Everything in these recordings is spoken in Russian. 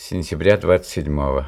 Сентября 27-го.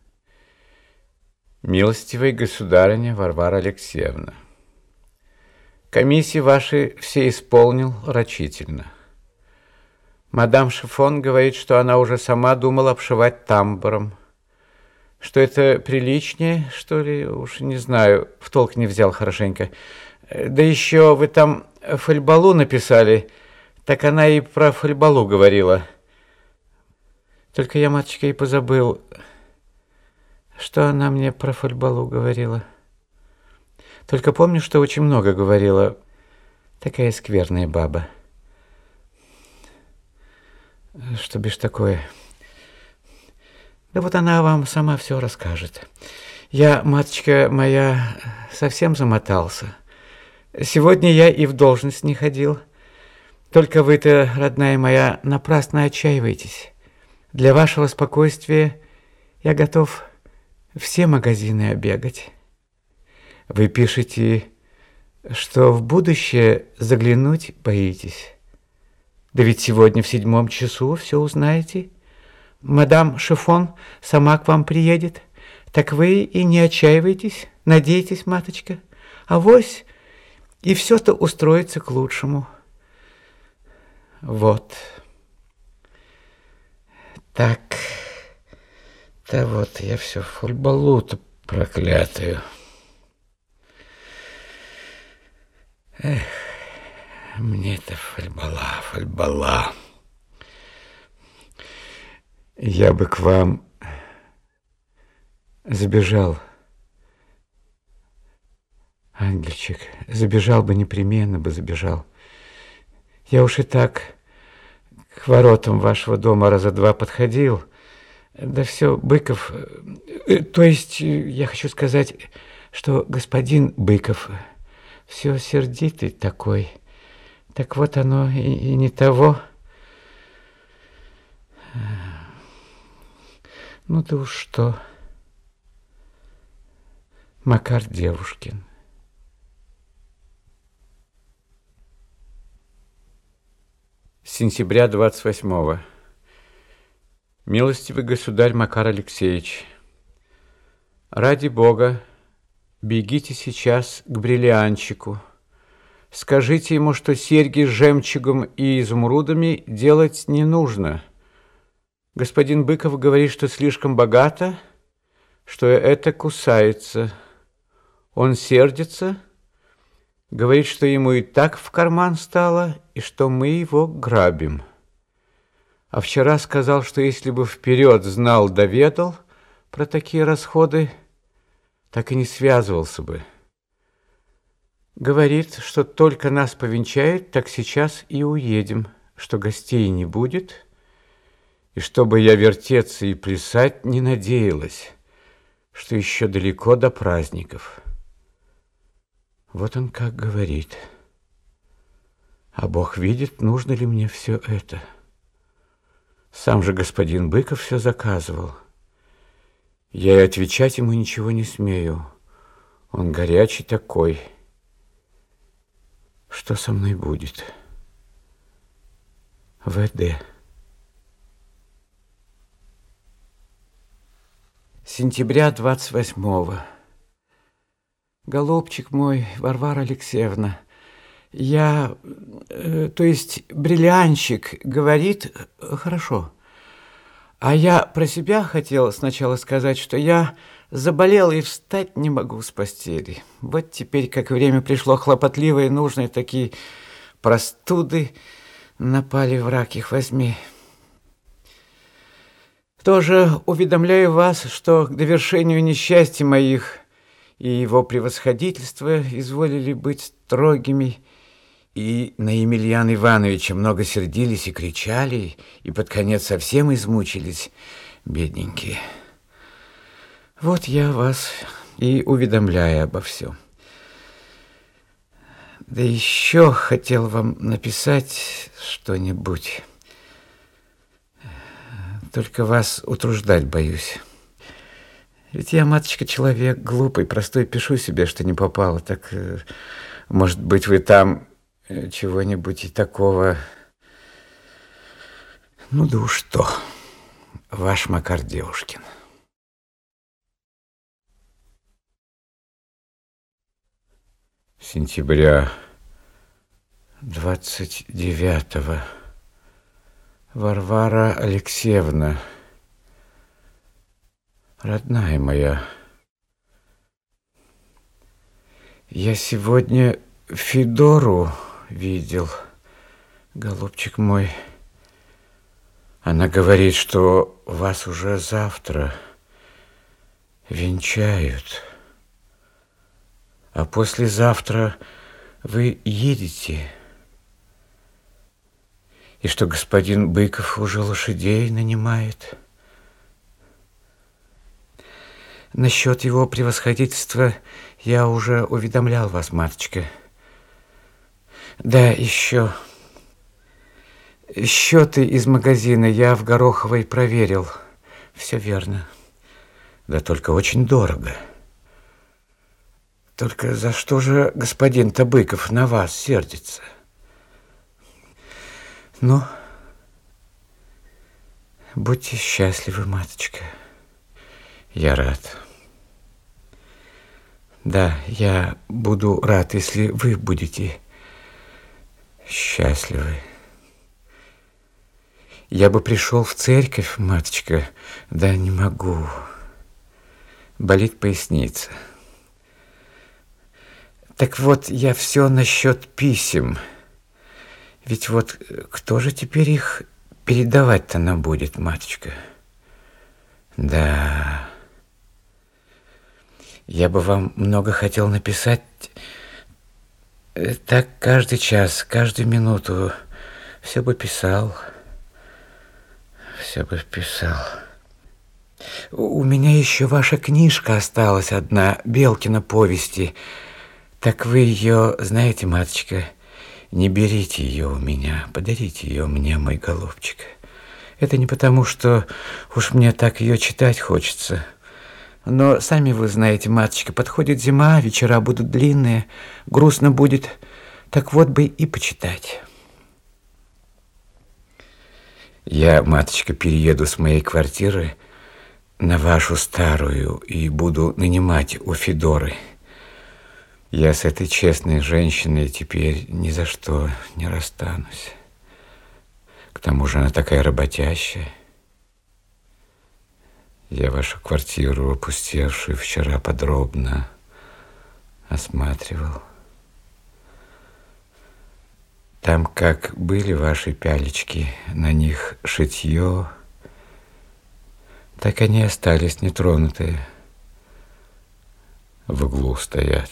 Милостивая государыня Варвара Алексеевна, комиссии ваши все исполнил рачительно. Мадам Шифон говорит, что она уже сама думала обшивать тамбуром. Что это приличнее, что ли, уж не знаю, в толк не взял хорошенько. Да еще вы там фольбалу написали, так она и про фольбалу говорила. Только я, матушка, и позабыл, что она мне про фольбалу говорила. Только помню, что очень много говорила. Такая скверная баба. Что бишь такое? Да вот она вам сама все расскажет. Я, матушка моя, совсем замотался. Сегодня я и в должность не ходил. Только вы-то, родная моя, напрасно отчаиваетесь. Для вашего спокойствия я готов все магазины обегать. Вы пишете, что в будущее заглянуть боитесь. Да ведь сегодня в 7 часу все узнаете. Мадам Шифон сама к вам приедет. Так вы и не отчаивайтесь, надейтесь, маточка. Авось и все-то устроится к лучшему. Вот. Так, да вот я все фольбалу-то проклятую. Эх, мне-то фольбала. Я бы к вам забежал, ангельчик, забежал бы, непременно бы забежал. Я уж и так к воротам вашего дома раза два подходил. Да все, Быков... То есть, я хочу сказать, что господин Быков все сердитый такой. Так вот оно и не того. Ну да уж что. Макар Девушкин. Сентября 28-го. Милостивый государь Макар Алексеевич, ради Бога, бегите сейчас к бриллианчику. Скажите ему, что серьги с жемчугом и изумрудами делать не нужно. Господин Быков говорит, что слишком богато, что это кусается. Он сердится, говорит, что ему и так в карман стало, и что мы его грабим. А вчера сказал, что если бы вперед знал да ведал про такие расходы, так и не связывался бы. Говорит, что только нас повенчает, так сейчас и уедем, что гостей не будет, и чтобы я вертеться и плясать не надеялась, что еще далеко до праздников. Вот он как говорит. А Бог видит, нужно ли мне все это. Сам же господин Быков все заказывал. Я и отвечать ему ничего не смею. Он горячий такой. Что со мной будет? В.Д. Сентября 28-го. Голубчик мой, Варвара Алексеевна, то есть бриллианчик говорит хорошо. А я про себя хотела сначала сказать, что я заболела и встать не могу с постели. Вот теперь, как время пришло хлопотливое, нужные такие простуды напали, враг их возьми. Тоже уведомляю вас, что к довершению несчастья моих и его превосходительства изволили быть строгими, и на Емельяна Ивановича много сердились и кричали, и под конец совсем измучились, бедненькие. Вот я вас и уведомляю обо всем. Да еще хотел вам написать что-нибудь. Только вас утруждать боюсь. Ведь я, матушка, человек глупый, простой, пишу себе, что не попало. Так, может быть, вы там чего-нибудь и такого... Ну да уж что. ваш Макар Девушкин. Сентября 29-го. Варвара Алексеевна, родная моя, я сегодня Федору видел, голубчик мой. Она говорит, что вас уже завтра венчают, а послезавтра вы едете, и что господин Быков уже лошадей нанимает. Насчет его превосходительства я уже уведомлял вас, матушка. Да, еще счеты из магазина я в Гороховой проверил. Все верно. Да только очень дорого. Только за что же господин-то Быков на вас сердится? Ну, будьте счастливы, маточка. Я рад. Да, я буду рад, если вы будете счастливы. Я бы пришел в церковь, маточка, да не могу. Болит поясница. Так вот, я все насчет писем. Ведь вот кто же теперь их передавать-то нам будет, матушка? Да... Я бы вам много хотел написать. Так каждый час, каждую минуту. Все бы писал. Все бы писал. У меня еще ваша книжка осталась одна, Белкина повести. Так вы ее, знаете, маточка, не берите ее у меня, подарите ее мне, мой голубчик. Это не потому, что уж мне так ее читать хочется. Но сами вы знаете, матушка, подходит зима, вечера будут длинные, грустно будет, так вот бы и почитать. Я, матушка, перееду с моей квартиры на вашу старую и буду нанимать у Федоры. Я с этой честной женщиной теперь ни за что не расстанусь. К тому же она такая работящая. Я вашу квартиру, опустевшую, вчера подробно осматривал. Там как были ваши пялечки, на них шитье, так они остались нетронутые. В углу стоят.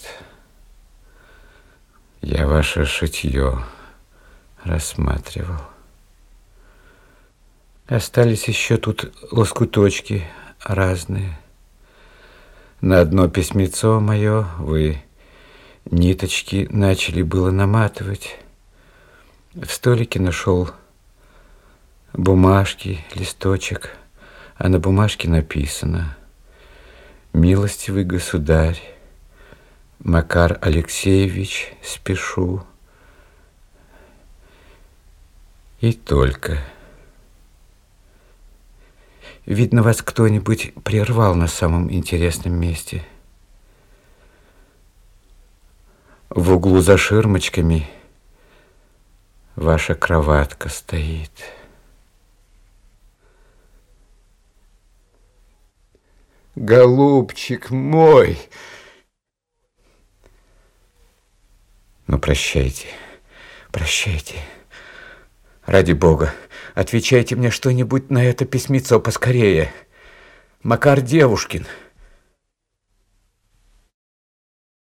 Я ваше шитье рассматривал. Остались еще тут лоскуточки разные. На одно письмецо мое вы ниточки начали было наматывать. В столике нашел бумажки, листочек, а на бумажке написано: «Милостивый государь, Макар Алексеевич, спешу». И только. Видно, вас кто-нибудь прервал на самом интересном месте. В углу за ширмочками ваша кроватка стоит. Голубчик мой! Ну, прощайте, прощайте. Ради Бога, отвечайте мне что-нибудь на это письмецо поскорее. Макар Девушкин.